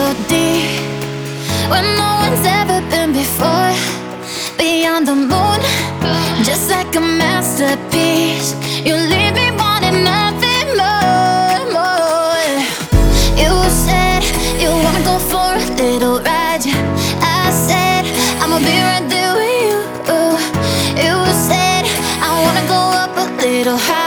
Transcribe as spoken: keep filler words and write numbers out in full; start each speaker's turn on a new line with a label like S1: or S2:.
S1: so deep where no one's ever been before. Beyond the moon, just like a masterpiece. You leave me wanting nothing more, more. You said you wanna go for a little ride. I said I'ma be right there with you. You said I wanna go up a little higher.